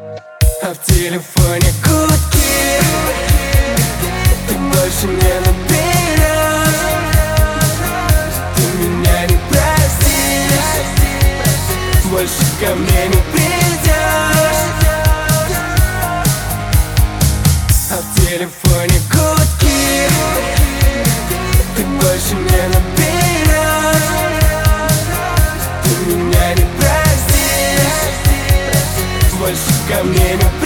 а в телефоне гудки. Ты больше не наберешь, ты меня не простишь, больше ко мне не придешь, а в телефоне гудки. Ты больше не наберешь, ты меня не простишь, больше ко мне не придешь.